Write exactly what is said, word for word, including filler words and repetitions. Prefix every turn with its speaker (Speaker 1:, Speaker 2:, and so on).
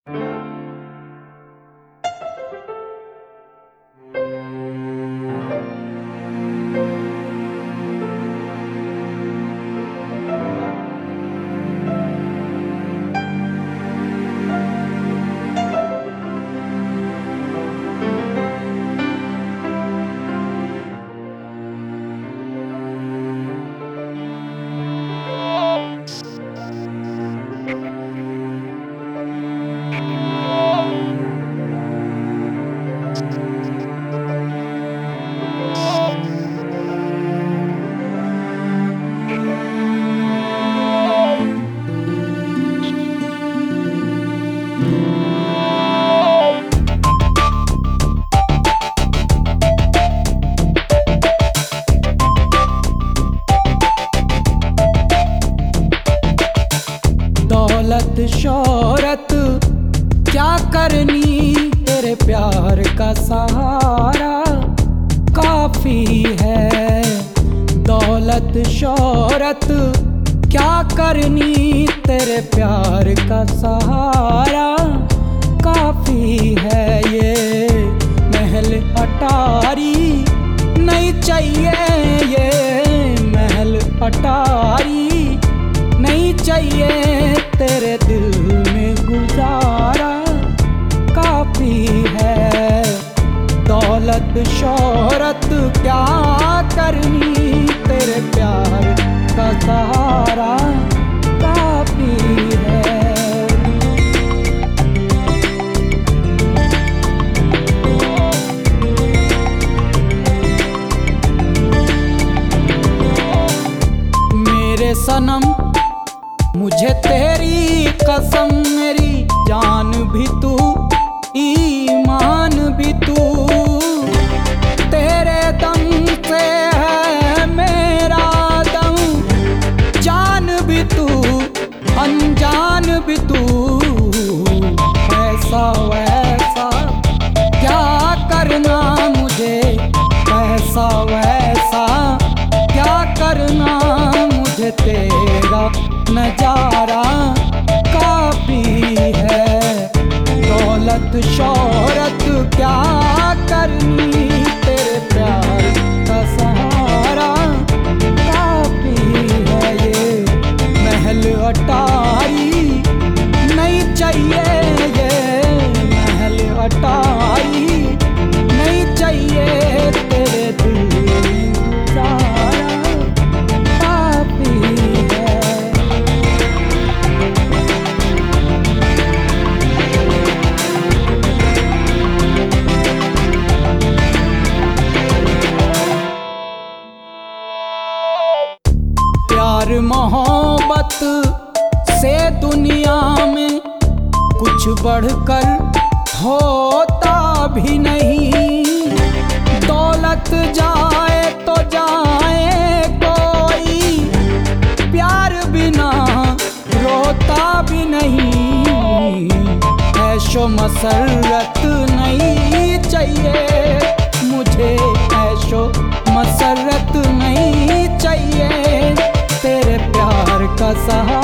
Speaker 1: दौलत शोहरत क्या करनी, तेरे प्यार का सहारा काफी है। दौलत शोहरत क्या करनी, तेरे प्यार का सहारा काफी है। ये महल अटारी नहीं चाहिए, ये महल अटारी नहीं चाहिए, तेरे दिल में गुजारा काफी है। दौलत शोहरत क्या करनी, तेरे प्यार का सहारा काफी है। मेरे सनम मुझे तेरी कसम, मेरी जान भी तू ईमान भी तू, तेरे दम से है मेरा दम, जान भी तू अनजान भी तू। ऐसा वैसा क्या करना मुझे, ऐसा वैसा क्या करना मुझे, तेरा नजारा काफी है। दौलत शोहरत क्या करनी, तेरे प्यार का सहारा काफी है। ये महल अटारी नहीं चाहिए, ये महल अटारी नहीं चाहिए, तेरे दिल में गुजारा काफी है। प्यार मोहब्बत से दुनिया में कुछ बढ़कर होता भी नहीं। दौलत जाए तो जाए कोई, प्यार बिना रोता भी नहीं। ऐशो मसरत नहीं चाहिए मुझे, ऐशो मसरत नहीं चाहिए, तेरे प्यार का सहारा